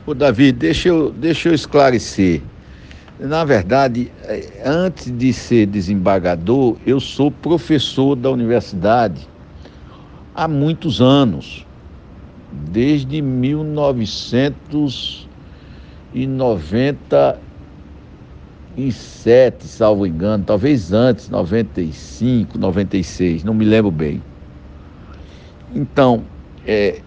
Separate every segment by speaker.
Speaker 1: Ô Davi, deixa eu esclarecer. Na verdade, antes de ser desembargador, eu sou professor da universidade há muitos anos, desde 1997, salvo engano, talvez antes, 95, 96, não me lembro bem. Então, é,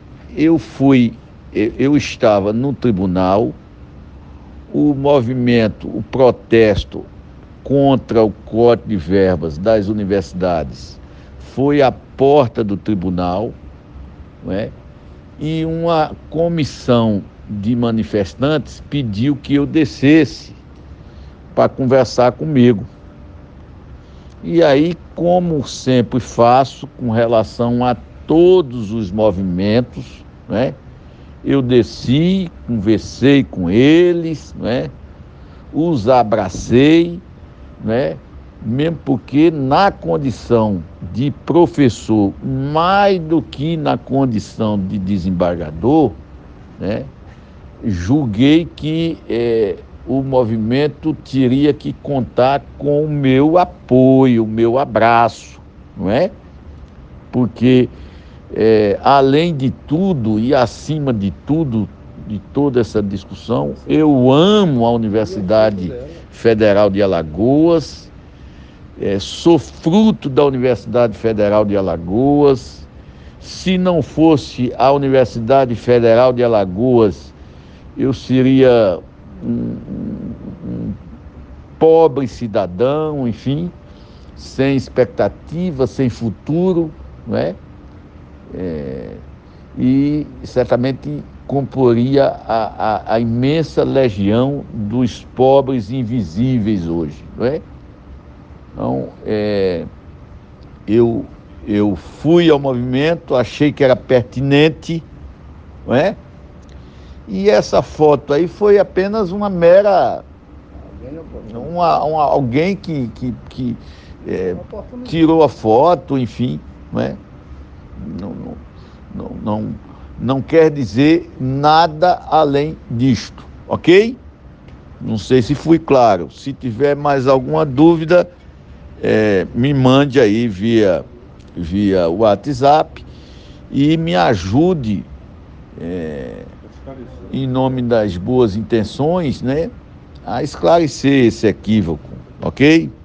Speaker 1: eu estava no tribunal. O movimento, o protesto contra o corte de verbas das universidades foi à porta do tribunal, não é? E uma comissão de manifestantes pediu que eu descesse para conversar comigo. E aí, como sempre faço com relação a todos os movimentos, né? Eu desci, conversei com eles, né? Os abracei, né? Mesmo porque na condição de professor, mais do que na condição de desembargador, né? Julguei que o movimento teria que contar com o meu apoio, o meu abraço, não é? Porque além de tudo e acima de tudo, de toda essa discussão, eu amo a Universidade Federal de Alagoas, sou fruto da Universidade Federal de Alagoas. Se não fosse a Universidade Federal de Alagoas, eu seria um pobre cidadão, enfim, sem expectativa, sem futuro, não é? E certamente comporia a imensa legião dos pobres invisíveis hoje, não é? Então, eu fui ao movimento, achei que era pertinente, não é? E essa foto aí foi apenas uma mera... alguém que tirou a foto, enfim, não é? Não quer dizer nada além disto, ok? Não sei se fui claro. Se tiver mais alguma dúvida, me mande aí via WhatsApp e me ajude, em nome das boas intenções, né, a esclarecer esse equívoco, ok?